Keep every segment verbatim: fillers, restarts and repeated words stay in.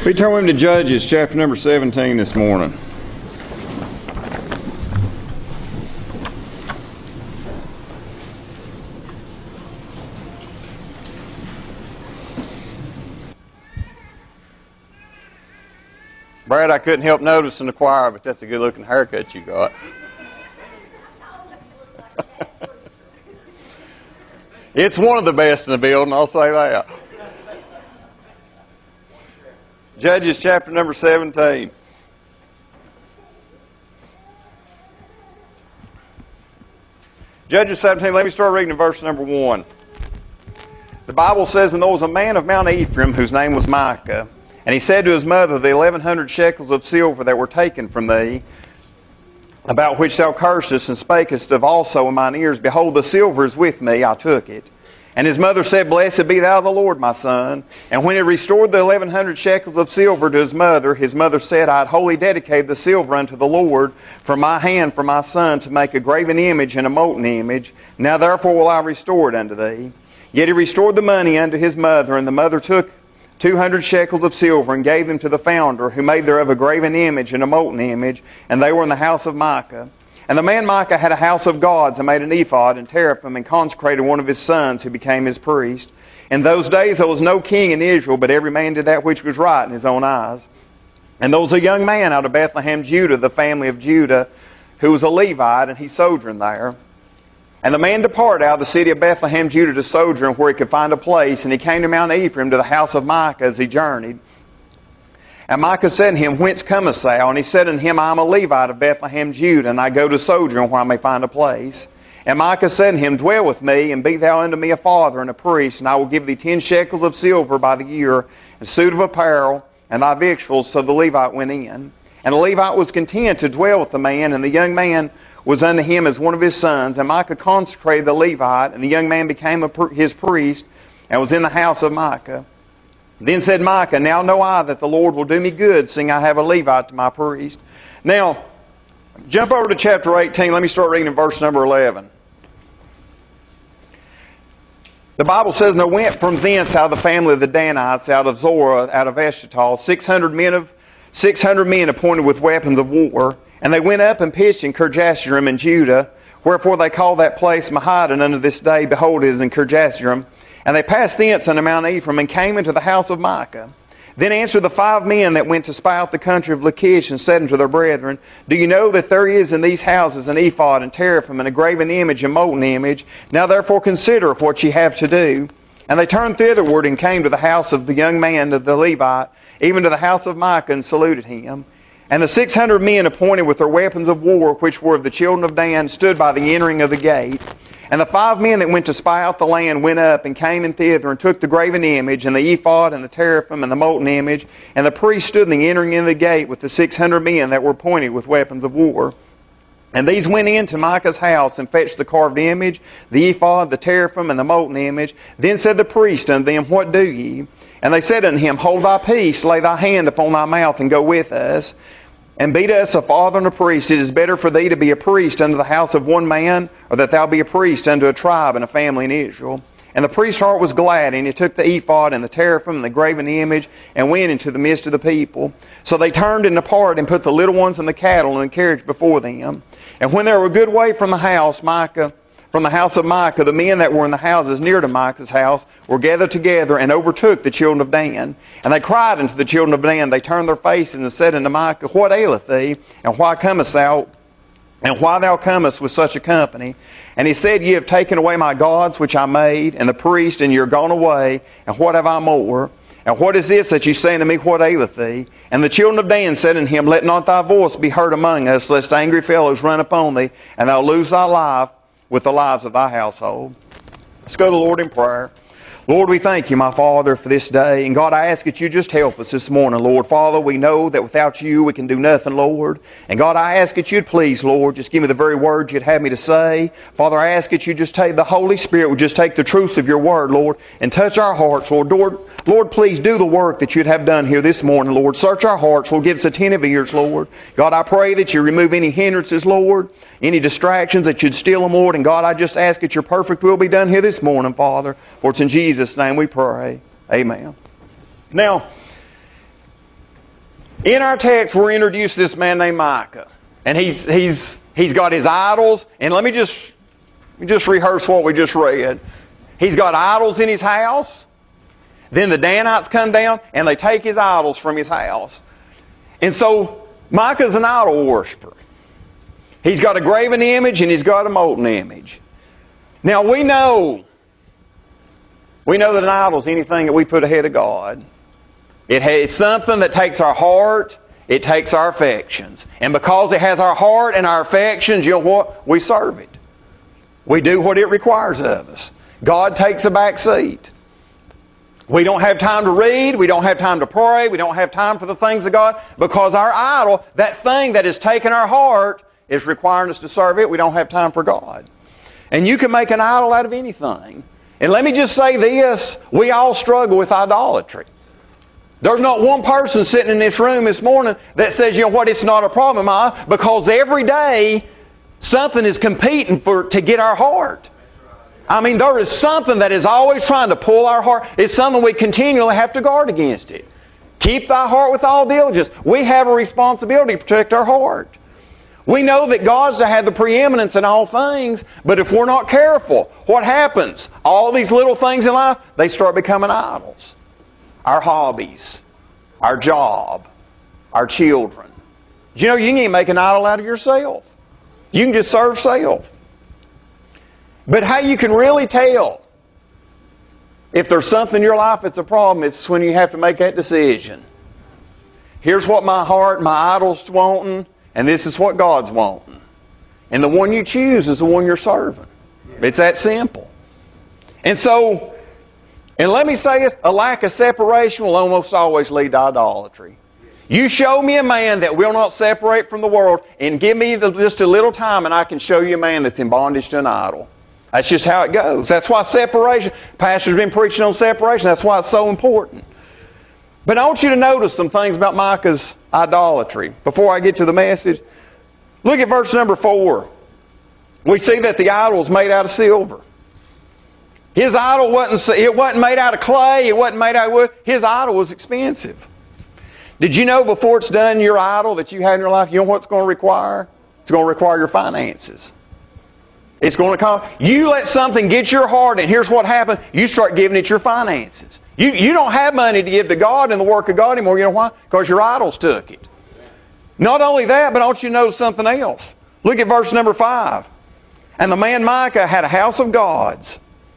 We turn with him to Judges, chapter number seventeen this morning. Brad, I couldn't help noticing the choir, but that's a good-looking haircut you got. It's one of the best in the building, I'll say that. Judges chapter number seventeen. Judges seventeen, let me start reading in verse number one. The Bible says, "And there was a man of Mount Ephraim whose name was Micah. And he said to his mother, The eleven hundred shekels of silver that were taken from thee, about which thou cursest and spakest of also in mine ears, behold, the silver is with me, I took it. And his mother said, Blessed be thou the Lord, my son. And when he restored the eleven hundred shekels of silver to his mother, his mother said, I had wholly dedicated the silver unto the Lord from my hand for my son to make a graven image and a molten image. Now therefore will I restore it unto thee. Yet he restored the money unto his mother, and the mother took two hundred shekels of silver and gave them to the founder, who made thereof a graven image and a molten image, and they were in the house of Micah. And the man Micah had a house of gods, and made an ephod and teraphim, and consecrated one of his sons, who became his priest. In those days there was no king in Israel, but every man did that which was right in his own eyes. And there was a young man out of Bethlehem, Judah, the family of Judah, who was a Levite, and he sojourned there. And the man departed out of the city of Bethlehem, Judah, to sojourn where he could find a place. And he came to Mount Ephraim, to the house of Micah, as he journeyed. And Micah said unto him, Whence comest thou? And he said unto him, I am a Levite of Bethlehem, Judah, and I go to sojourn where I may find a place. And Micah said unto him, Dwell with me, and be thou unto me a father and a priest, and I will give thee ten shekels of silver by the year, and a suit of apparel, and thy victuals. So the Levite went in. And the Levite was content to dwell with the man, and the young man was unto him as one of his sons. And Micah consecrated the Levite, and the young man became a, his priest, and was in the house of Micah. Then said Micah, Now know I that the Lord will do me good, seeing I have a Levite to my priest. Now, jump over to chapter eighteen. Let me start reading in verse number eleven. The Bible says, And there went from thence out of the family of the Danites, out of Zorah, out of Eshtaol, six hundred men of six hundred men appointed with weapons of war. And they went up and pitched in Kirjathjearim in Judah, wherefore they call that place Mahad, and unto this day, behold, it is in Kirjathjearim. And they passed thence unto Mount Ephraim, and came into the house of Micah. Then answered the five men that went to spy out the country of Lachish, and said unto their brethren, Do you know that there is in these houses an ephod and teraphim, and a graven image and molten image? Now therefore consider what ye have to do. And they turned thitherward, and came to the house of the young man of the Levite, even to the house of Micah, and saluted him. And the six hundred men appointed with their weapons of war, which were of the children of Dan, stood by the entering of the gate. And the five men that went to spy out the land went up, and came in thither, and took the graven image, and the ephod, and the teraphim, and the molten image. And the priest stood in the entering in the gate with the six hundred men that were appointed with weapons of war. And these went into Micah's house, and fetched the carved image, the ephod, the teraphim, and the molten image. Then said the priest unto them, What do ye? And they said unto him, Hold thy peace, lay thy hand upon thy mouth, and go with us. And be to us a father and a priest. It is better for thee to be a priest unto the house of one man, or that thou be a priest unto a tribe and a family in Israel. And the priest's heart was glad, and he took the ephod and the teraphim and the graven image, and went into the midst of the people. So they turned and departed, and put the little ones and the cattle in the carriage before them. And when they were a good way from the house, Micah, from the house of Micah, the men that were in the houses near to Micah's house were gathered together, and overtook the children of Dan. And they cried unto the children of Dan. They turned their faces, and said unto Micah, What aileth thee? And why comest thou? And why thou comest with such a company? And he said, Ye have taken away my gods which I made, and the priest, and ye are gone away. And what have I more? And what is this that ye say unto me, What aileth thee? And the children of Dan said unto him, Let not thy voice be heard among us, lest angry fellows run upon thee, and thou lose thy life with the lives of thy household. Let's go to the Lord in prayer. Lord, we thank you, my Father, for this day. And God, I ask that you just help us this morning, Lord. Father, we know that without you we can do nothing, Lord. And God, I ask that you'd please, Lord, just give me the very words you'd have me to say. Father, I ask that you just take the Holy Spirit, would just take the truths of your word, Lord, and touch our hearts, Lord. Lord, Lord, please do the work that you'd have done here this morning, Lord. Search our hearts, Lord. Give us attentive ears, Lord. God, I pray that you remove any hindrances, Lord, any distractions, that you'd steal them, Lord. And God, I just ask that your perfect will be done here this morning, Father. For it's in Jesus' name we pray. Amen. Now, In our text, we're introduced to this man named Micah. And he's, he's, he's got his idols. And let me just, let me just rehearse what we just read. He's got idols in his house. Then the Danites come down and they take his idols from his house. And so Micah's an idol worshiper. He's got a graven image and he's got a molten image. Now we know, we know that an idol is anything that we put ahead of God. It ha- it's something that takes our heart, it takes our affections. And because it has our heart and our affections, you know what? We serve it. We do what it requires of us. God takes a back seat. We don't have time to read, we don't have time to pray, we don't have time for the things of God, because our idol, that thing that has taken our heart, is requiring us to serve it. We don't have time for God. And you can make an idol out of anything. And let me just say this, we all struggle with idolatry. There's not one person sitting in this room this morning that says, you know what, it's not a problem, I, because every day something is competing for to get our heart. I mean, there is something that is always trying to pull our heart. It's something we continually have to guard against it. Keep thy heart with all diligence. We have a responsibility to protect our heart. We know that God's to have the preeminence in all things, but if we're not careful, what happens? All these little things in life, they start becoming idols. Our hobbies, our job, our children. Do you know you can even make an idol out of yourself? You can just serve self. But how you can really tell if there's something in your life that's a problem, it's when you have to make that decision. Here's what my heart, my idol's wanting, and this is what God's wanting. And the one you choose is the one you're serving. It's that simple. And so, and let me say this, a lack of separation will almost always lead to idolatry. You show me a man that will not separate from the world, and give me just a little time and I can show you a man that's in bondage to an idol. That's just how it goes. That's why separation, Pastor's been preaching on separation, that's why it's so important. But I want you to notice some things about Micah's idolatry before I get to the message. Look at verse number four. We see that the idol is made out of silver. His idol wasn't, it wasn't made out of clay, it wasn't made out of wood. His idol was expensive. Did you know before it's done, your idol that you had in your life, you know what it's going to require? It's going to require your finances. It's going to come. You let something get your heart, and here's what happens. You start giving it your finances. You, you don't have money to give to God in the work of God anymore. You know why? Because your idols took it. Not only that, but I want you to notice something else. Look at verse number five. And the man Micah had a house of gods.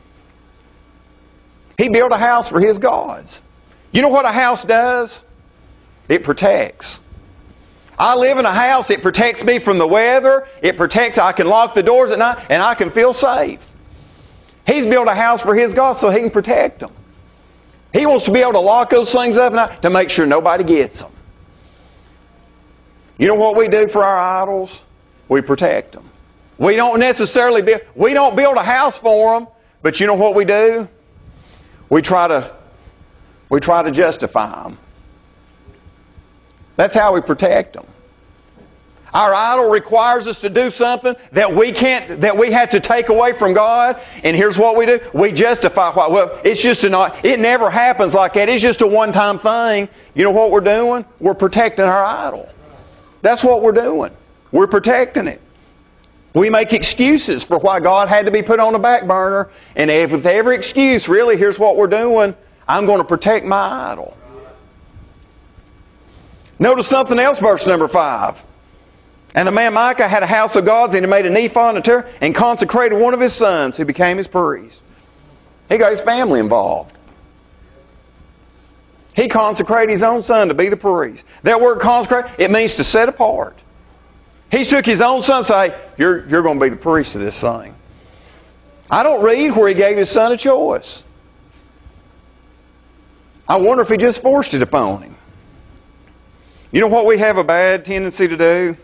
He built a house for his gods. You know what a house does? It protects. I live in a house, it protects me from the weather, it protects, I can lock the doors at night, and I can feel safe. He's built a house for his gods so he can protect them. He wants to be able to lock those things up at night to make sure nobody gets them. You know what we do for our idols? We protect them. We don't necessarily build, we don't build a house for them, but you know what we do? We try to, we try to justify them. That's how we protect them. Our idol requires us to do something that we can't, that we have to take away from God. And here's what we do. We justify why. Well, it's just a not, it never happens like that. It's just a one-time thing. You know what we're doing? We're protecting our idol. That's what we're doing. We're protecting it. We make excuses for why God had to be put on the back burner. And with every excuse, really, here's what we're doing. I'm going to protect my idol. Notice something else, verse number five. And the man Micah had a house of gods, and he made an ephod and a turret, and consecrated one of his sons, who became his priest. He got his family involved. He consecrated his own son to be the priest. That word consecrate, it means to set apart. He took his own son and said, you're, you're going to be the priest of this thing. I don't read where he gave his son a choice. I wonder if he just forced it upon him. You know what we have a bad tendency to do?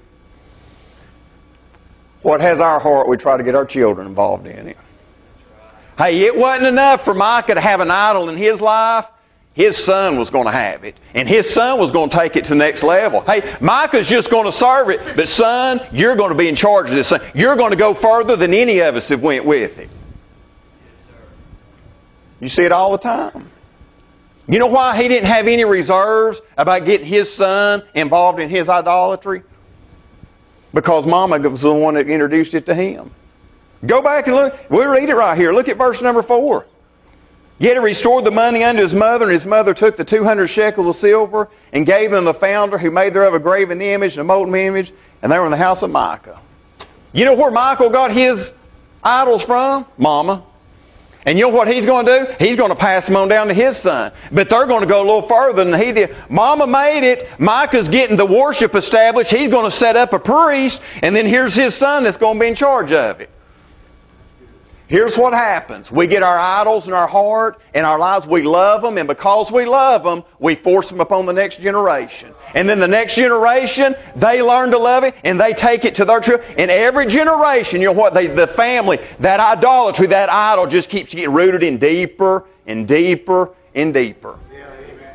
What has our heart, we try to get our children involved in it. Hey, it wasn't enough for Micah to have an idol in his life. His son was going to have it. And his son was going to take it to the next level. Hey, Micah's just going to serve it. But son, you're going to be in charge of this thing. You're going to go further than any of us have went with it. You see it all the time. You know why he didn't have any reserves about getting his son involved in his idolatry? Because Mama was the one that introduced it to him. Go back and look. We'll read it right here. Look at verse number four. Yet he restored the money unto his mother, and his mother took the two hundred shekels of silver and gave them the founder, who made thereof a graven image and a molten image, and they were in the house of Micah. You know where Michael got his idols from? Mama. And you know what he's going to do? He's going to pass them on down to his son. But they're going to go a little further than he did. Mama made it. Micah's getting the worship established. He's going to set up a priest. And then here's his son that's going to be in charge of it. Here's what happens. We get our idols in our heart and our lives. We love them. And because we love them, we force them upon the next generation. And then the next generation, they learn to love it and they take it to their children. And every generation, you know what? They, the family, that idolatry, that idol just keeps getting rooted in deeper and deeper and deeper. Yeah, amen.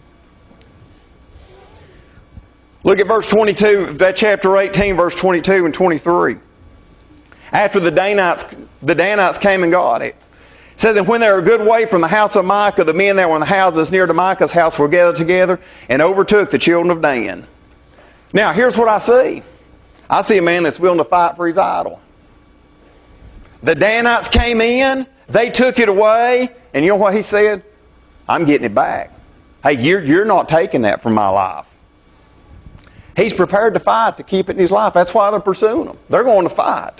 Look at verse twenty-two, that chapter eighteen, verse twenty-two and twenty-three. After the Danites, the Danites came and got it. It says that when they were a good way from the house of Micah, the men that were in the houses near to Micah's house were gathered together and overtook the children of Dan. Now, here's what I see. I see a man that's willing to fight for his idol. The Danites came in, they took it away, and you know what he said? I'm getting it back. Hey, you're, you're not taking that from my life. He's prepared to fight to keep it in his life. That's why they're pursuing him. They're going to fight.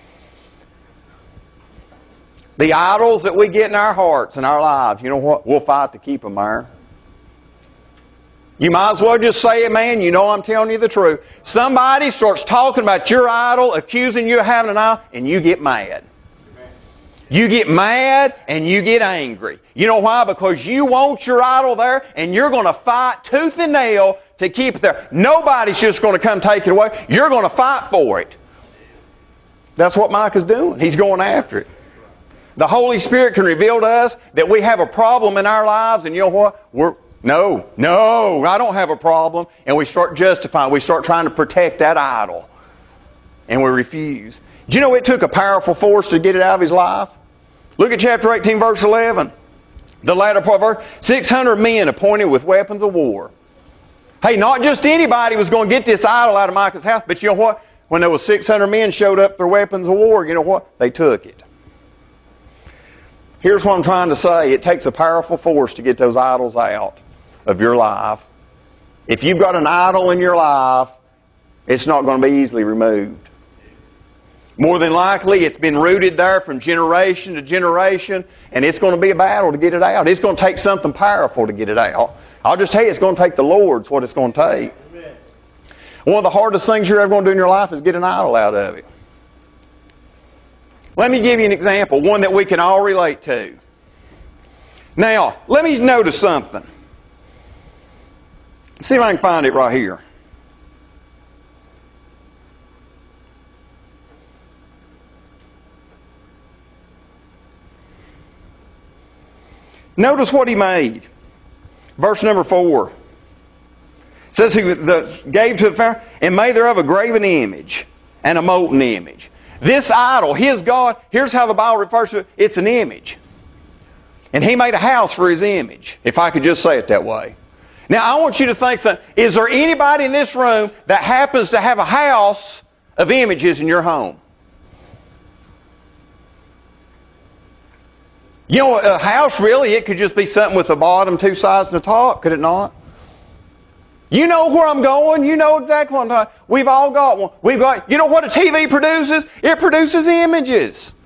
The idols that we get in our hearts and our lives, you know what? We'll fight to keep them there. You might as well just say it, man. You know I'm telling you the truth. Somebody starts talking about your idol, accusing you of having an idol, and you get mad. You get mad and you get angry. You know why? Because you want your idol there and you're going to fight tooth and nail to keep it there. Nobody's just going to come take it away. You're going to fight for it. That's what Micah's doing. He's going after it. The Holy Spirit can reveal to us that we have a problem in our lives, and you know what? We're, no, no, I don't have a problem. And we start justifying. We start trying to protect that idol. And we refuse. Do you know it took a powerful force to get it out of his life? Look at chapter eighteen, verse eleven. The latter part of verse, six hundred men appointed with weapons of war. Hey, not just anybody was going to get this idol out of Micah's house, but you know what? When there was six hundred men showed up with their weapons of war, you know what? They took it. Here's what I'm trying to say. It takes a powerful force to get those idols out of your life. If you've got an idol in your life, it's not going to be easily removed. More than likely, it's been rooted there from generation to generation, and it's going to be a battle to get it out. It's going to take something powerful to get it out. I'll just tell you, it's going to take the Lord's what it's going to take. Amen. One of the hardest things you're ever going to do in your life is get an idol out of it. Let me give you an example, one that we can all relate to. Now, let me notice something. See if I can find it right here. Notice what he made. Verse number four. It says he the, gave to the Pharaoh and made thereof a graven image and a molten image. This idol, his God, here's how the Bible refers to it. It's an image. And he made a house for his image, if I could just say it that way. Now, I want you to think something. Is there anybody in this room that happens to have a house of images in your home? You know, a house really, it could just be something with the bottom, two sides, and the top, could it not? You know where I'm going. You know exactly what I'm talking about. We've all got one. We've got, you know what a T V produces? It produces images.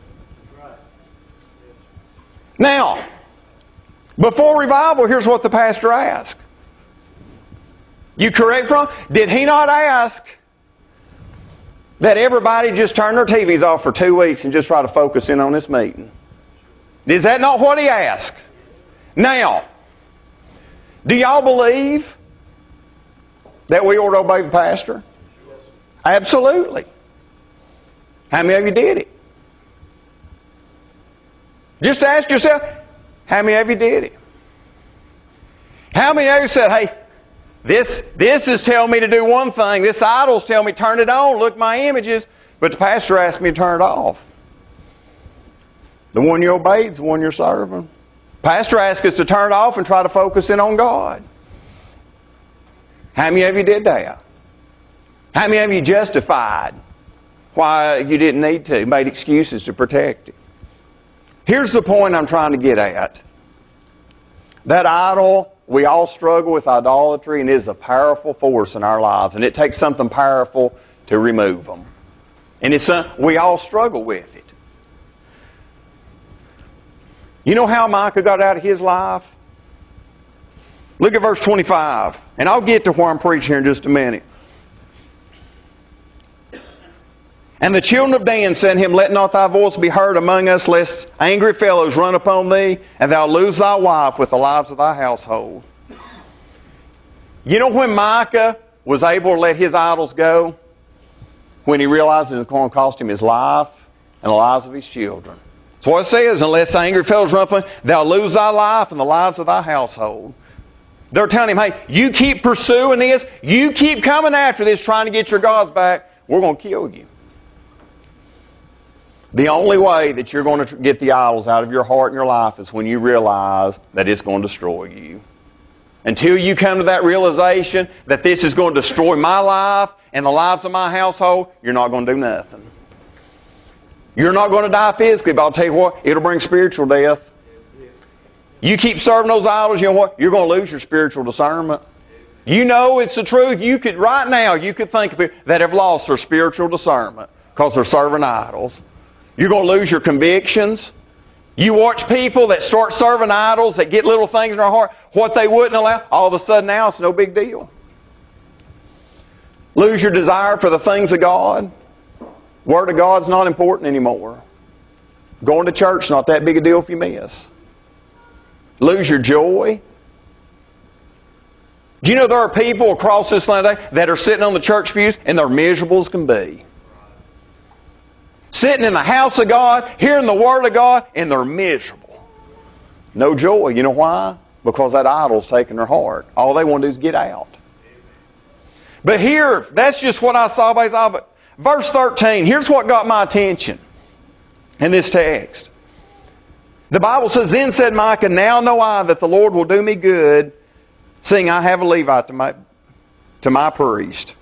Now, before revival, here's what the pastor asked. You correct from? Did he not ask that everybody just turn their T Vs off for two weeks and just try to focus in on this meeting? Is that not what he asked? Now, do y'all believe that we ought to obey the pastor? Absolutely. How many of you did it? Just ask yourself, how many of you did it? How many of you said, hey, this, this is telling me to do one thing. This idol's telling me turn it on, look at my images, but the pastor asked me to turn it off. The one you obey is the one you're serving. Pastor asked us to turn it off and try to focus in on God. How many of you did that? How many of you justified why you didn't need to, made excuses to protect it? Here's the point I'm trying to get at. That idol, we all struggle with idolatry, and it is a powerful force in our lives. And it takes something powerful to remove them. And it's a, we all struggle with it. You know how Micah got out of his life? Look at verse twenty-five. And I'll get to where I'm preaching here in just a minute. And the children of Dan said to him, Let not thy voice be heard among us, lest angry fellows run upon thee, and thou lose thy wife with the lives of thy household. You know when Micah was able to let his idols go? When he realized it was going to cost him his life and the lives of his children. That's what it says, unless angry fellows run upon thee, thou lose thy life and the lives of thy household. They're telling him, hey, you keep pursuing this, you keep coming after this, trying to get your gods back, we're going to kill you. The only way that you're going to get the idols out of your heart and your life is when you realize that it's going to destroy you. Until you come to that realization that this is going to destroy my life and the lives of my household, you're not going to do nothing. You're not going to die physically, but I'll tell you what, it'll bring spiritual death. You keep serving those idols, you know what? You're going to lose your spiritual discernment. You know it's the truth. You could, right now, you could think of people that have lost their spiritual discernment because they're serving idols. You're going to lose your convictions. You watch people that start serving idols, that get little things in their heart, what they wouldn't allow, all of a sudden now it's no big deal. Lose your desire for the things of God. Word of God's not important anymore. Going to church not that big a deal if you miss. Lose your joy. Do you know there are people across this land today that are sitting on the church pews and they're miserable as can be? Sitting in the house of God, hearing the Word of God, and they're miserable. No joy. You know why? Because that idol's taking their heart. All they want to do is get out. But here, that's just what I saw by his eye. But verse thirteen, here's what got my attention in this text. The Bible says, Then said Micah, Now know I that the Lord will do me good, seeing I have a Levite to my, to my priest.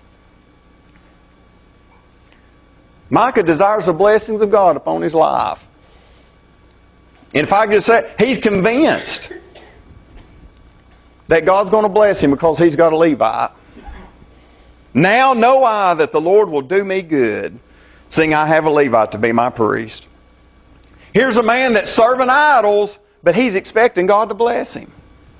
Micah desires the blessings of God upon his life. And if I could just say, he's convinced that God's going to bless him because he's got a Levite. Now know I that the Lord will do me good, seeing I have a Levite to be my priest. Here's a man that's serving idols, but he's expecting God to bless him.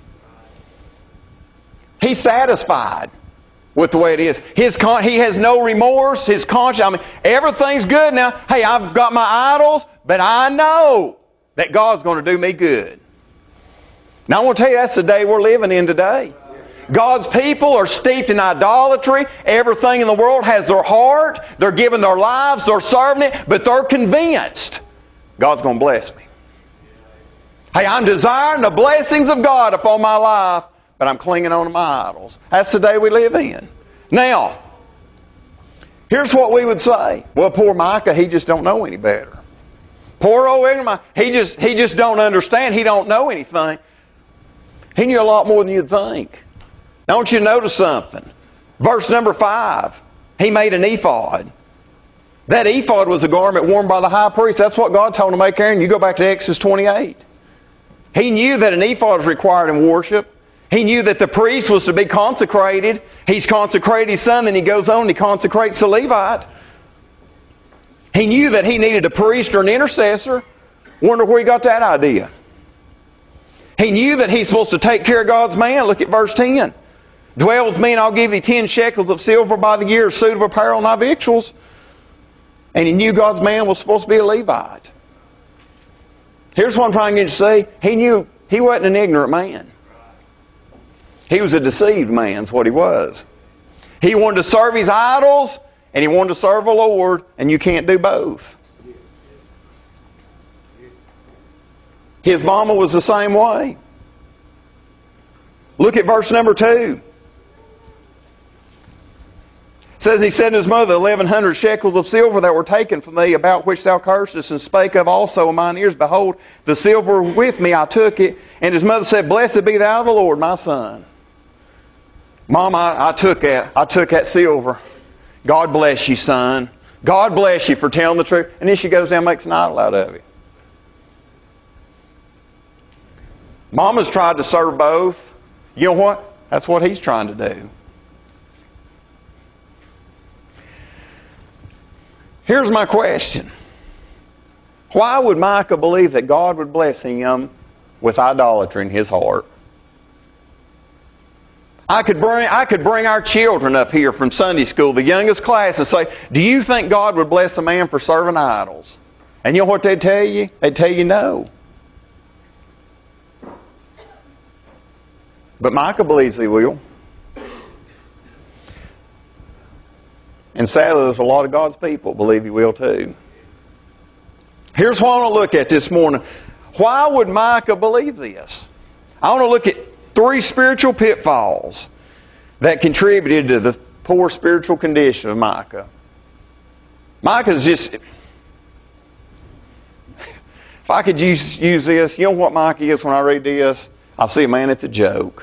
He's satisfied with the way it is. His con- he has no remorse. His conscience, I mean, everything's good now. Hey, I've got my idols, but I know that God's going to do me good. Now I want to tell you, that's the day we're living in today. God's people are steeped in idolatry. Everything in the world has their heart. They're giving their lives. They're serving it. But they're convinced God's going to bless me. Hey, I'm desiring the blessings of God upon my life, but I'm clinging on to my idols. That's the day we live in. Now, here's what we would say. Well, poor Micah, he just don't know any better. Poor old Micah, he just, he just don't understand. He don't know anything. He knew a lot more than you'd think. Now, I want you to notice something. Verse number five, he made an ephod. That ephod was a garment worn by the high priest. That's what God told him to make, Aaron. You go back to Exodus twenty-eight. He knew that an ephod was required in worship. He knew that the priest was to be consecrated. He's consecrated his son, then he goes on and he consecrates the Levite. He knew that he needed a priest or an intercessor. Wonder where he got that idea. He knew that he's supposed to take care of God's man. Look at verse ten. Dwell with me and I'll give thee ten shekels of silver by the year, a suit of apparel and thy victuals. And he knew God's man was supposed to be a Levite. Here's what I'm trying to get you to see. He knew he wasn't an ignorant man. He was a deceived man, is what he was. He wanted to serve his idols, and he wanted to serve the Lord, and you can't do both. His mama was the same way. Look at verse number two. It says he said to his mother, eleven hundred shekels of silver that were taken from thee, about which thou cursedst, and spake of also in mine ears, behold, the silver with me, I took it. And his mother said, blessed be thou the Lord, my son. Mom, I, I took that. I took that silver. God bless you, son. God bless you for telling the truth. And then she goes down and makes an idol out of it. Mama's tried to serve both. You know what? That's what he's trying to do. Here's my question. Why would Micah believe that God would bless him with idolatry in his heart? I could bring, I could bring our children up here from Sunday school, the youngest class, and say, do you think God would bless a man for serving idols? And you know what they'd tell you? They'd tell you no. But Micah believes he will. And sadly, there's a lot of God's people believe he will too. Here's what I want to look at this morning. Why would Micah believe this? I want to look at three spiritual pitfalls that contributed to the poor spiritual condition of Micah. Micah's just... If I could use, use this, you know what Micah is when I read this? I see, man, it's a joke.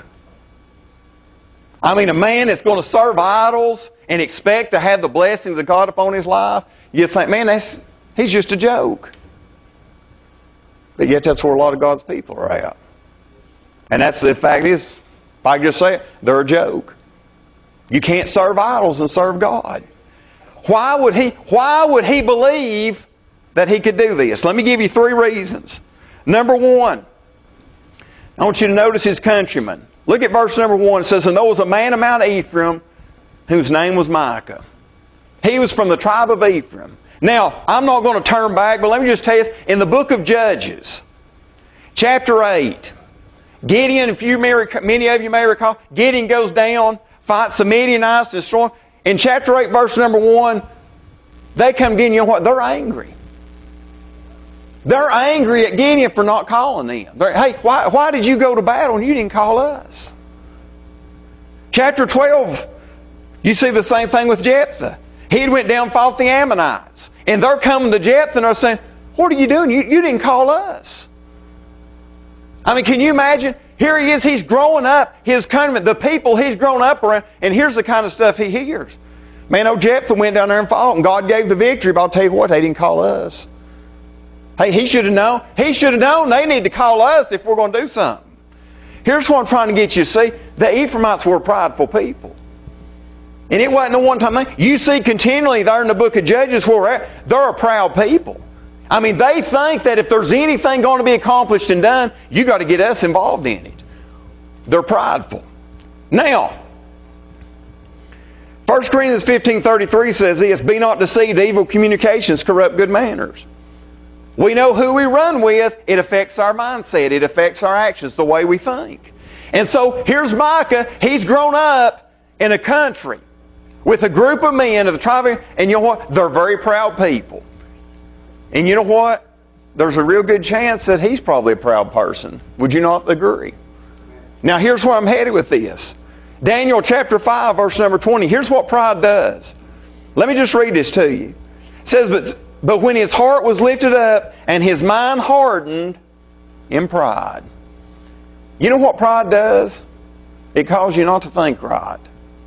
I mean, a man that's going to serve idols and expect to have the blessings of God upon his life, you think, man, that's he's just a joke. But yet that's where a lot of God's people are at. And that's the fact is, if I just say it, they're a joke. You can't serve idols and serve God. Why would he, why would he believe that he could do this? Let me give you three reasons. Number one, I want you to notice his countrymen. Look at verse number one. It says, and there was a man of Mount Ephraim whose name was Micah. He was from the tribe of Ephraim. Now, I'm not going to turn back, but let me just tell you this. In the book of Judges, chapter eight, Gideon, if you may, many of you may recall, Gideon goes down, fights the Midianites, destroy them. In chapter eight, verse number one, they come Gideon, you know what? They're angry. They're angry at Gideon for not calling them. They're, hey, why, why did you go to battle and you didn't call us? Chapter twelve, you see the same thing with Jephthah. He went down and fought the Ammonites. And they're coming to Jephthah and they're saying, what are you doing? You, you didn't call us. I mean, can you imagine? Here he is, he's growing up, his countrymen, the people he's grown up around, and here's the kind of stuff he hears. Man, old Jephthah went down there and fought, and God gave the victory, but I'll tell you what, they didn't call us. Hey, he should have known. He should have known they need to call us if we're going to do something. Here's what I'm trying to get you to see. The Ephraimites were a prideful people. And it wasn't a one-time thing. You see continually there in the book of Judges where we're at, they're a proud people. I mean, they think that if there's anything going to be accomplished and done, you got to get us involved in it. They're prideful. Now, First Corinthians fifteen thirty-three says this, be not deceived, evil communications corrupt good manners. We know who we run with. It affects our mindset. It affects our actions, the way we think. And so here's Micah. He's grown up in a country with a group of men of the tribe of, and you know what? They're very proud people. And you know what? There's a real good chance that he's probably a proud person. Would you not agree? Now here's where I'm headed with this. Daniel chapter five, verse number twenty. Here's what pride does. Let me just read this to you. It says, but But when his heart was lifted up and his mind hardened in pride. You know what pride does? It causes you not to think right.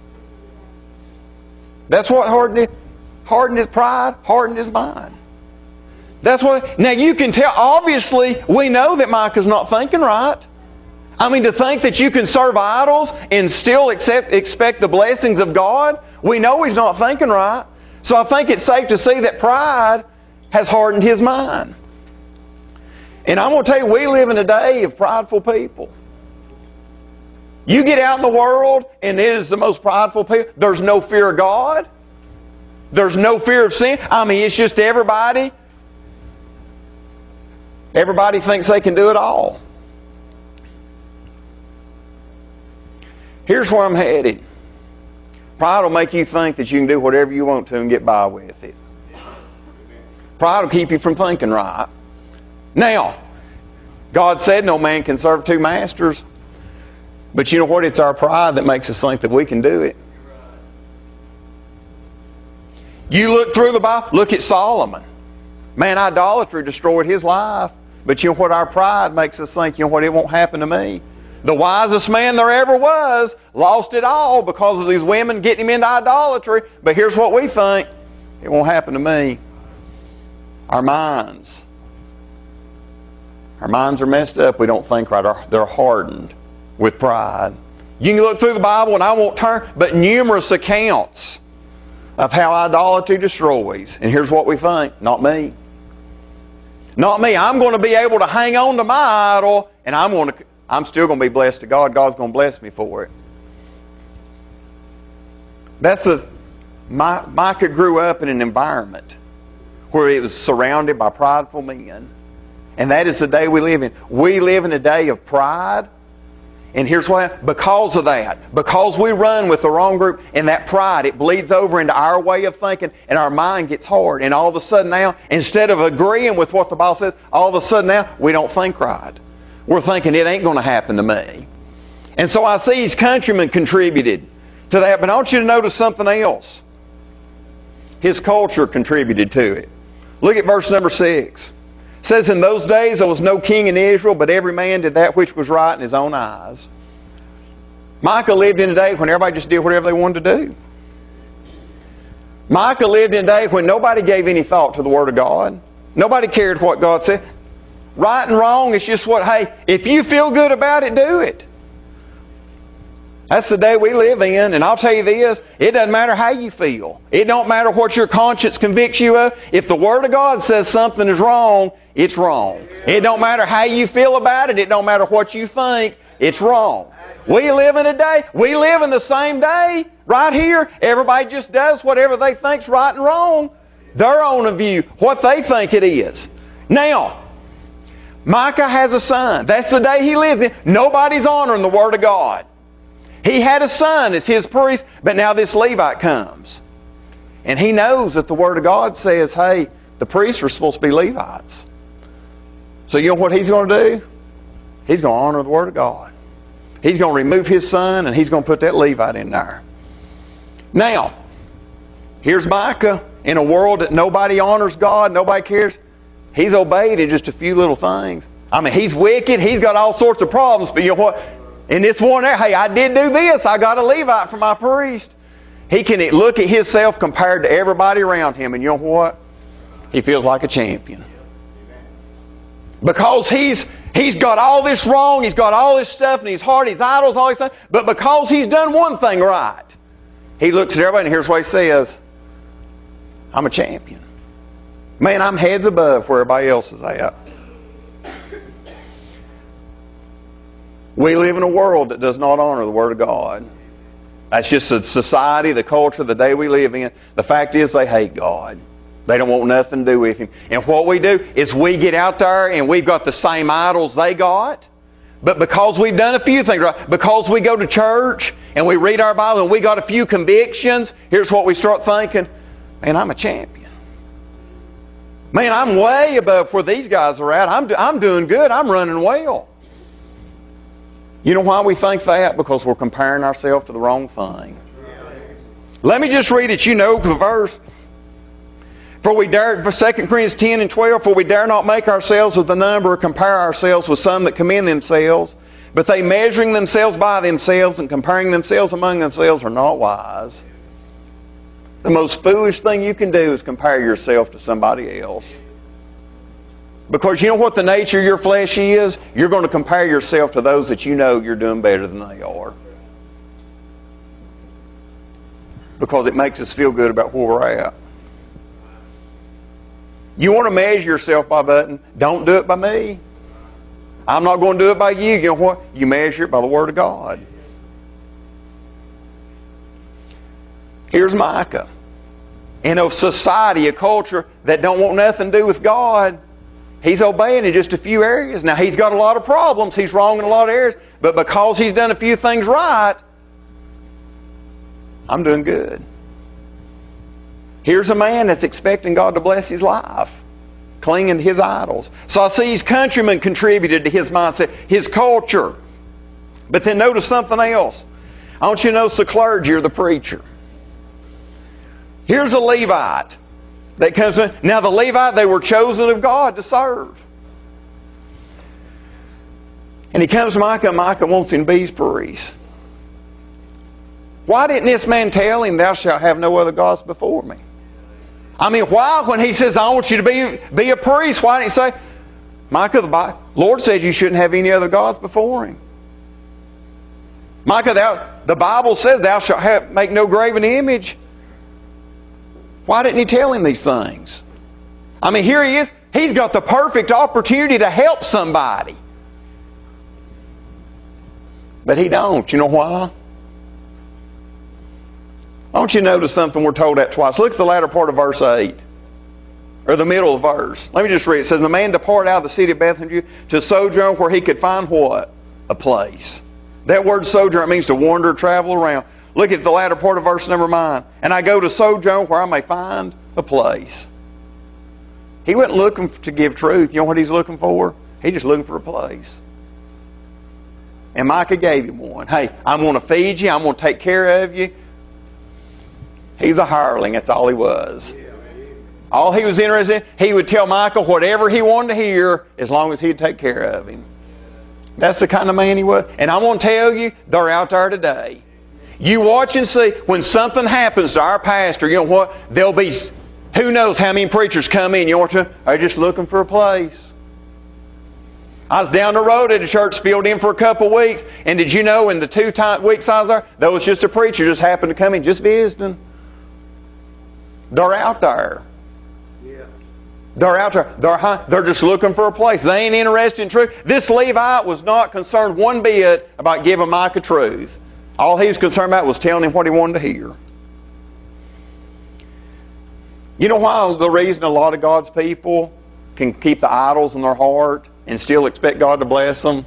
That's what hardened it. Hardened his pride, hardened his mind. That's what. Now you can tell, obviously, we know that Micah's not thinking right. I mean, to think that you can serve idols and still accept, expect the blessings of God, we know he's not thinking right. So I think it's safe to see that pride has hardened his mind. And I'm going to tell you, we live in a day of prideful people. You get out in the world, and it is the most prideful people. There's no fear of God. There's no fear of sin. I mean, it's just everybody. Everybody thinks they can do it all. Here's where I'm headed. Pride will make you think that you can do whatever you want to and get by with it. Pride will keep you from thinking right. Now, God said no man can serve two masters. But you know what? It's our pride that makes us think that we can do it. You look through the Bible, look at Solomon. Man, idolatry destroyed his life. But you know what? Our pride makes us think, you know what, it won't happen to me. The wisest man there ever was lost it all because of these women getting him into idolatry. But here's what we think. It won't happen to me. Our minds. Our minds are messed up. We don't think right. They're hardened with pride. You can look through the Bible, and I won't turn, but numerous accounts of how idolatry destroys. And here's what we think. Not me. Not me. I'm going to be able to hang on to my idol, and I'm going to, I'm still going to be blessed to God. God's going to bless me for it. That's a, my, Micah grew up in an environment where it was surrounded by prideful men. And that is the day we live in. We live in a day of pride. And here's why. Because of that. Because we run with the wrong group. And that pride, it bleeds over into our way of thinking. And our mind gets hard. And all of a sudden now, instead of agreeing with what the Bible says, all of a sudden now, we don't think right. We're thinking it ain't going to happen to me. And so I see his countrymen contributed to that. But I want you to notice something else. His culture contributed to it. Look at verse number six. It says, in those days there was no king in Israel, but every man did that which was right in his own eyes. Micah lived in a day when everybody just did whatever they wanted to do. Micah lived in a day when nobody gave any thought to the Word of God. Nobody cared what God said. Right and wrong, it's just what, hey, if you feel good about it, do it. That's the day we live in, and I'll tell you this, it doesn't matter how you feel. It don't matter what your conscience convicts you of. If the Word of God says something is wrong, it's wrong. It don't matter how you feel about it. It don't matter what you think. It's wrong. We live in a day, we live in the same day, right here. Everybody just does whatever they think's right and wrong. Their own view, what they think it is. Now, Micah has a son. That's the day he lives in. Nobody's honoring the Word of God. He had a son as his priest, but now this Levite comes. And he knows that the Word of God says, hey, the priests are supposed to be Levites. So you know what he's going to do? He's going to honor the Word of God. He's going to remove his son, and he's going to put that Levite in there. Now, here's Micah in a world that nobody honors God, nobody cares. He's obeyed in just a few little things. I mean, he's wicked, he's got all sorts of problems, but you know what? In this one there, hey, I did do this. I got a Levite for my priest. He can look at himself compared to everybody around him, and you know what? He feels like a champion. Because he's he's got all this wrong, he's got all this stuff, and he's hard, he's idols, all this stuff. But because he's done one thing right, he looks at everybody, and here's what he says: I'm a champion. Man, I'm heads above where everybody else is at. We live in a world that does not honor the Word of God. That's just the society, the culture, the day we live in. The fact is they hate God. They don't want nothing to do with Him. And what we do is we get out there and we've got the same idols they got. But because we've done a few things right, because we go to church and we read our Bible and we got a few convictions, here's what we start thinking: man, I'm a champion. Man, I'm way above where these guys are at. I'm, do, I'm doing good. I'm running well. You know why we think that? Because we're comparing ourselves to the wrong thing. Let me just read it. You know the verse. For we dare, for Second Corinthians ten and twelve, for we dare not make ourselves of the number or compare ourselves with some that commend themselves, but they measuring themselves by themselves and comparing themselves among themselves are not wise. The most foolish thing you can do is compare yourself to somebody else. Because you know what the nature of your flesh is? You're going to compare yourself to those that you know you're doing better than they are. Because it makes us feel good about where we're at. You want to measure yourself by button? Don't do it by me. I'm not going to do it by you. You know what? You measure it by the Word of God. Here's Micah. In a society, a culture that don't want nothing to do with God, he's obeying in just a few areas. Now, he's got a lot of problems. He's wrong in a lot of areas. But because he's done a few things right, I'm doing good. Here's a man that's expecting God to bless his life, clinging to his idols. So I see his countrymen contributed to his mindset, his culture. But then notice something else. I want you to notice the clergy or the preacher. Here's a Levite that comes in. Now the Levite, they were chosen of God to serve. And he comes to Micah, and Micah wants him bees peas. Why didn't this man tell him, thou shalt have no other gods before me? I mean, why, when he says, I want you to be, be a priest, why didn't he say, Micah, the Lord said you shouldn't have any other gods before Him. Micah, thou, the Bible says, thou shalt have, make no graven image. Why didn't he tell him these things? I mean, here he is. He's got the perfect opportunity to help somebody. But he don't. You know why? I want you to notice something we're told that twice. Look at the latter part of verse eight. Or the middle of the verse. Let me just read. It says, the man departed out of the city of Bethlehem to sojourn where he could find what? A place. That word sojourn means to wander, travel around. Look at the latter part of verse number nine. And I go to sojourn where I may find a place. He wasn't looking to give truth. You know what he's looking for? He's just looking for a place. And Micah gave him one. Hey, I'm going to feed you. I'm going to take care of you. He's a hireling. That's all he was. All he was interested in, he would tell Micah whatever he wanted to hear as long as he'd take care of him. That's the kind of man he was. And I'm going to tell you, they're out there today. You watch and see, when something happens to our pastor, you know what? There'll be, who knows how many preachers come in, you know what? They're just looking for a place. I was down the road at a church, filled in for a couple of weeks, and did you know in the two time, weeks I was there, there was just a preacher just happened to come in, just visiting. They're out there. Yeah. They're out there. They're, they're just looking for a place. They ain't interested in truth. This Levite was not concerned one bit about giving Micah truth. All he was concerned about was telling him what he wanted to hear. You know why the reason a lot of God's people can keep the idols in their heart and still expect God to bless them?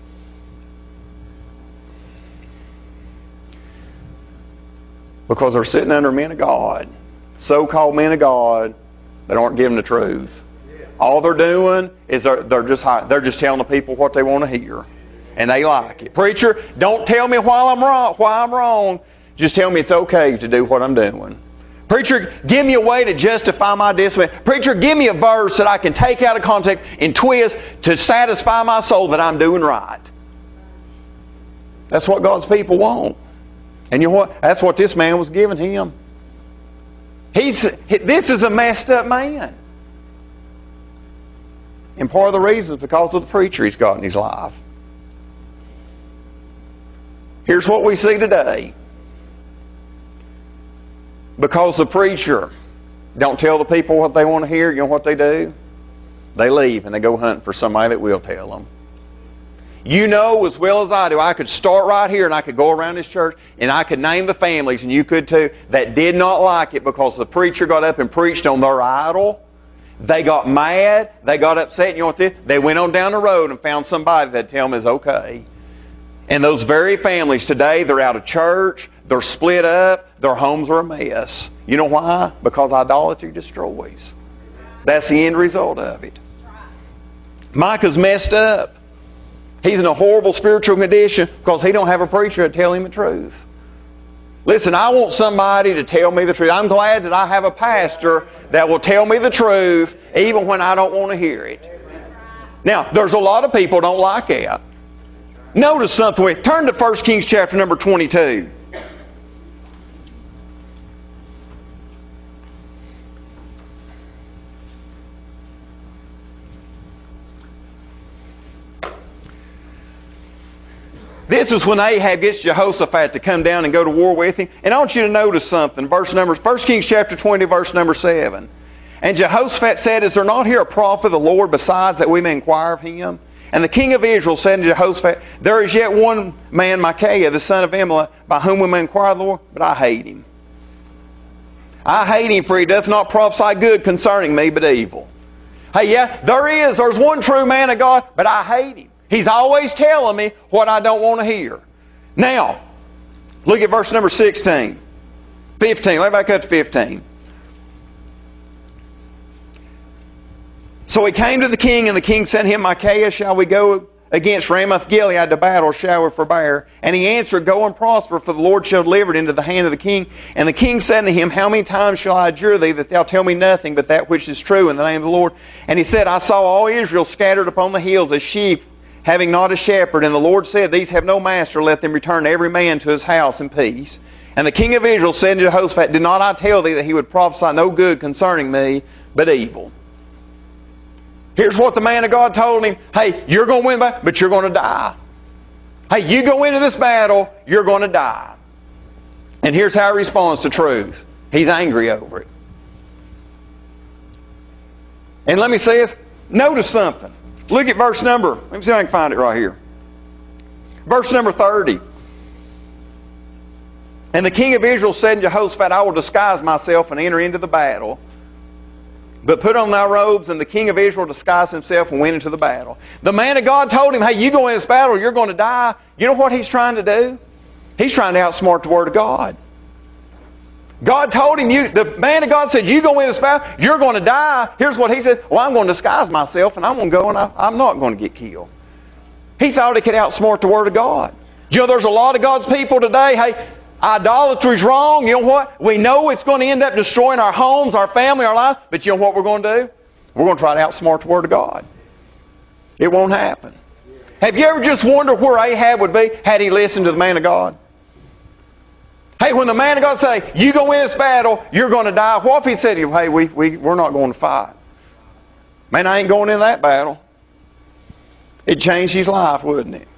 Because they're sitting under men of God. So-called men of God that aren't giving the truth. All they're doing is they're, they're just they're just telling the people what they want to hear. And they like it. Preacher, don't tell me why I'm wrong. Why I'm wrong. Just tell me it's okay to do what I'm doing. Preacher, give me a way to justify my disobedience. Preacher, give me a verse that I can take out of context and twist to satisfy my soul that I'm doing right. That's what God's people want. And you know what? That's what this man was giving him. He's, this is a messed up man. And part of the reason is because of the preacher he's got in his life. Here's what we see today. Because the preacher don't tell the people what they want to hear, you know what they do? They leave and they go hunting for somebody that will tell them. You know as well as I do, I could start right here and I could go around this church and I could name the families, and you could too, that did not like it because the preacher got up and preached on their idol. They got mad. They got upset. And you know what they did? They went on down the road and found somebody that tell them is okay. And those very families today, they're out of church. They're split up. Their homes are a mess. You know why? Because idolatry destroys. That's the end result of it. Micah's messed up. He's in a horrible spiritual condition because he don't have a preacher to tell him the truth. Listen, I want somebody to tell me the truth. I'm glad that I have a pastor that will tell me the truth even when I don't want to hear it. Now, there's a lot of people who don't like that. Notice something. Turn to First Kings chapter number twenty-two. This is when Ahab gets Jehoshaphat to come down and go to war with him. And I want you to notice something. Verse number, First Kings chapter twenty, verse number seven. And Jehoshaphat said, is there not here a prophet of the Lord besides, that we may inquire of him? And the king of Israel said to Jehoshaphat, there is yet one man, Micaiah, the son of Imlah, by whom we may inquire of the Lord, but I hate him. I hate him, for he doth not prophesy good concerning me, but evil. Hey, yeah, there is. There's one true man of God, but I hate him. He's always telling me what I don't want to hear. Now, look at verse number sixteen. fifteen. Let me back up to fifteen. So he came to the king, and the king said to him, Micaiah, shall we go against Ramoth Gilead to battle, shall we forbear? And he answered, Go and prosper, for the Lord shall deliver it into the hand of the king. And the king said unto him, How many times shall I adjure thee that thou tell me nothing but that which is true in the name of the Lord? And he said, I saw all Israel scattered upon the hills as sheep, having not a shepherd. And the Lord said, These have no master, let them return every man to his house in peace. And the king of Israel said to Jehoshaphat, Did not I tell thee that he would prophesy no good concerning me, but evil? Here's what the man of God told him. Hey, you're going to win, but you're going to die. Hey, you go into this battle, you're going to die. And here's how he responds to truth. He's angry over it. And let me say this. Notice something. Look at verse number. Let me see if I can find it right here. Verse number thirty. And the king of Israel said unto Jehoshaphat, I will disguise myself and enter into the battle. But put on thy robes. And the king of Israel disguised himself and went into the battle. The man of God told him, hey, you go in this battle, you're going to die. You know what he's trying to do? He's trying to outsmart the Word of God. God told him, you, the man of God said, you go in this battle, you're going to die. Here's what he said, well, I'm going to disguise myself and I'm going to go and I, I'm not going to get killed. He thought he could outsmart the Word of God. You know, there's a lot of God's people today, hey, idolatry's wrong. You know what? We know it's going to end up destroying our homes, our family, our life. But you know what we're going to do? We're going to try to outsmart the Word of God. It won't happen. Have you ever just wondered where Ahab would be had he listened to the man of God? Hey, when the man of God say, you go in this battle, you're going to die. What if he said to you, hey, we, we, we're not going to fight? Man, I ain't going in that battle. It'd change his life, wouldn't it?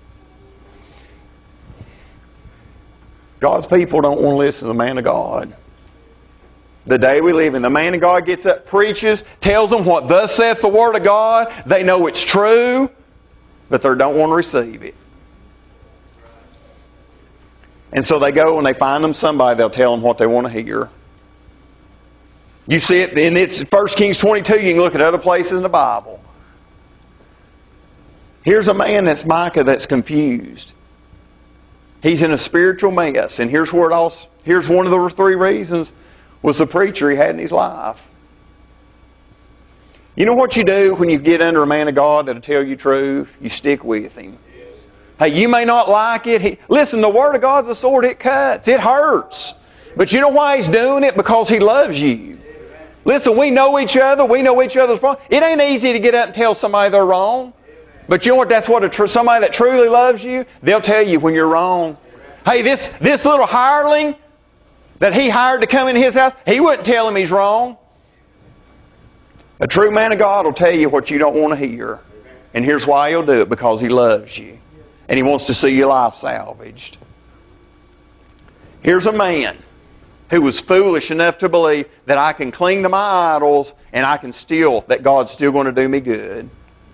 God's people don't want to listen to the man of God. The day we live in, the man of God gets up, preaches, tells them what thus saith the Word of God. They know it's true, but they don't want to receive it. And so they go and they find them somebody, they'll tell them what they want to hear. You see it, and it's First Kings twenty-two, you can look at other places in the Bible. Here's a man that's Micah that's confused. He's in a spiritual mess. And here's where it all, here's one of the three reasons was the preacher he had in his life. You know what you do when you get under a man of God that'll tell you truth? You stick with him. Yes. Hey, you may not like it. He, listen, the Word of God's a sword. It cuts. It hurts. But you know why he's doing it? Because he loves you. Amen. Listen, we know each other. We know each other's wrong. It ain't easy to get up and tell somebody they're wrong. But you know what? That's what a tr- somebody that truly loves you, they'll tell you when you're wrong. Hey, this, this little hireling that he hired to come into his house, he wouldn't tell him he's wrong. A true man of God will tell you what you don't want to hear. And here's why he'll do it. Because he loves you. And he wants to see your life salvaged. Here's a man who was foolish enough to believe that I can cling to my idols and I can still, that God's still going to do me good.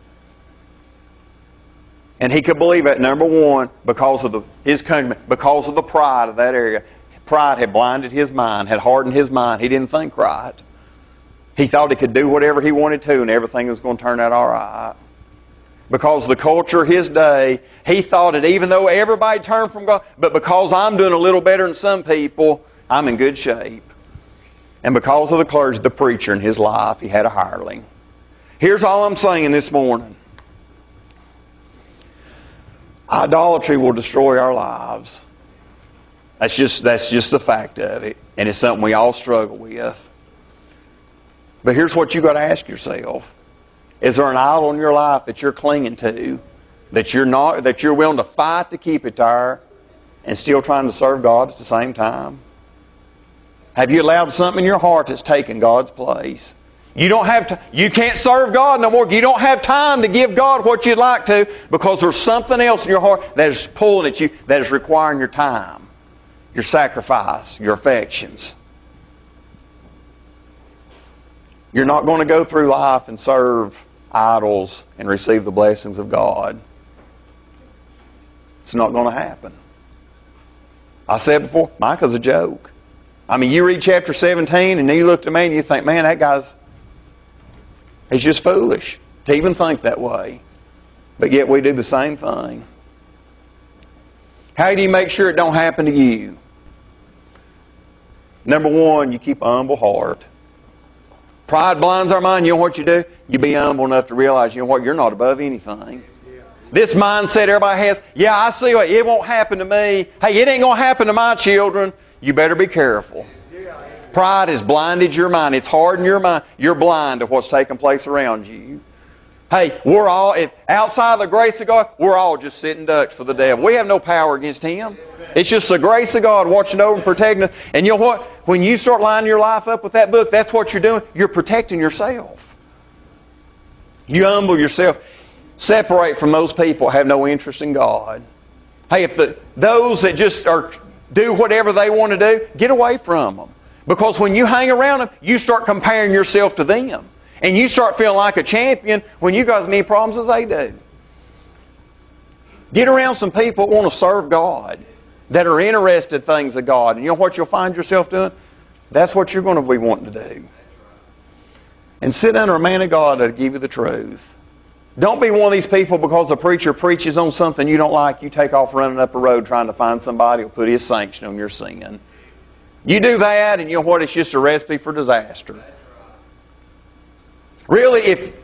And he could believe that, number one, because of the, his countrymen, because of the pride of that area. Pride had blinded his mind, had hardened his mind. He didn't think right. He thought he could do whatever he wanted to and everything was going to turn out all right. Because of the culture of his day, he thought that even though everybody turned from God, but because I'm doing a little better than some people, I'm in good shape. And because of the clergy, the preacher in his life, he had a hireling. Here's all I'm saying this morning. Idolatry will destroy our lives. That's just, that's just the fact of it. And it's something we all struggle with. But here's what you've got to ask yourself. Is there an idol in your life that you're clinging to, that you're not, that you're willing to fight to keep it there, and still trying to serve God at the same time? Have you allowed something in your heart that's taken God's place? You don't have to, you can't serve God no more. You don't have time to give God what you'd like to because there's something else in your heart that is pulling at you, that is requiring your time, your sacrifice, your affections. You're not going to go through life and serve idols and receive the blessings of God. It's not going to happen. I said before, Micah's a joke. I mean, you read chapter seventeen and you look at me and you think, man, that guy's He's just foolish to even think that way. But yet we do the same thing. How do you make sure it don't happen to you? Number one, you keep a humble heart. Pride blinds our mind. You know what you do? You be humble enough to realize, you know what, you're not above anything. This mindset everybody has, yeah, I see it. It won't happen to me. Hey, it ain't going to happen to my children. You better be careful. Pride has blinded your mind. It's hardened your mind. You're blind to what's taking place around you. Hey, we're all, if, outside of the grace of God, we're all just sitting ducks for the devil. We have no power against him. It's just the grace of God watching over and protecting us. And you know what? When you start lining your life up with that book, that's what you're doing. You're protecting yourself. You humble yourself. Separate from those people who have no interest in God. Hey, if the, those that just are do whatever they want to do, get away from them. Because when you hang around them, you start comparing yourself to them. And you start feeling like a champion when you got as many problems as they do. Get around some people that want to serve God, that are interested in things of God. And you know what you'll find yourself doing? That's what you're going to be wanting to do. And sit under a man of God that'll give you the truth. Don't be one of these people because a preacher preaches on something you don't like, you take off running up a road trying to find somebody who will put his sanction on your sin. You do that and you know what? It's just a recipe for disaster. Really, if,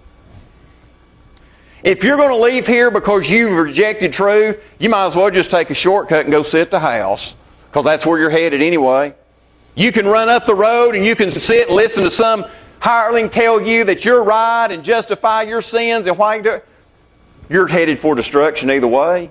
if you're going to leave here because you've rejected truth, you might as well just take a shortcut and go sit at the house. Because that's where you're headed anyway. You can run up the road and you can sit and listen to some hireling tell you that you're right and justify your sins and why you do it. You're headed for destruction either way.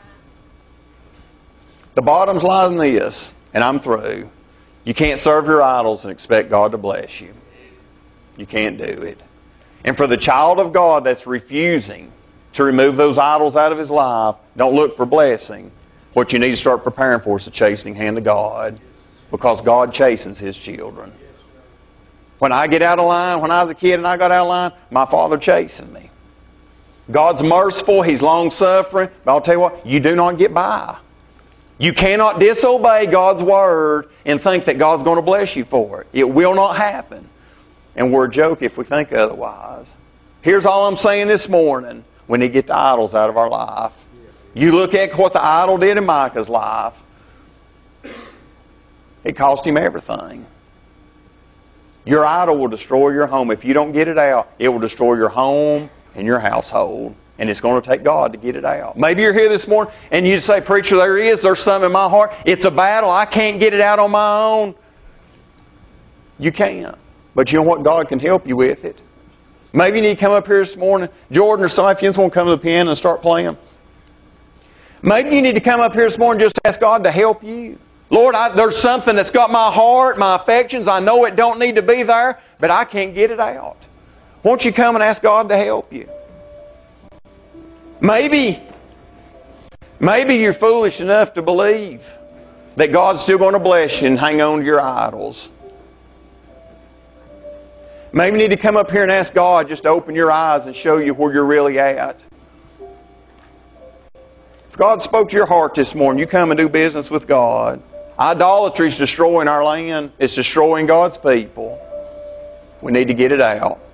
The bottom's line is this, and I'm through. You can't serve your idols and expect God to bless you. You can't do it. And for the child of God that's refusing to remove those idols out of his life, don't look for blessing. What you need to start preparing for is the chastening hand of God. Because God chastens His children. When I get out of line, when I was a kid and I got out of line, my Father chastened me. God's merciful, He's long-suffering, but I'll tell you what, you do not get by. You cannot disobey God's Word and think that God's going to bless you for it. It will not happen. And we're a joke if we think otherwise. Here's all I'm saying this morning. We need to get the idols out of our life. You look at what the idol did in Micah's life. It cost him everything. Your idol will destroy your home. If you don't get it out, it will destroy your home and your household. And it's going to take God to get it out. Maybe you're here this morning and you say, preacher, there is. There's something in my heart. It's a battle. I can't get it out on my own. You can't. But you know what? God can help you with it. Maybe you need to come up here this morning. Jordan or somebody, if you just want to come to the piano and start playing. Maybe you need to come up here this morning and just ask God to help you. Lord, I, there's something that's got my heart, my affections. I know it don't need to be there, but I can't get it out. Won't you come and ask God to help you? Maybe, maybe you're foolish enough to believe that God's still going to bless you and hang on to your idols. Maybe you need to come up here and ask God just to open your eyes and show you where you're really at. If God spoke to your heart this morning, you come and do business with God. Idolatry is destroying our land. It's destroying God's people. We need to get it out.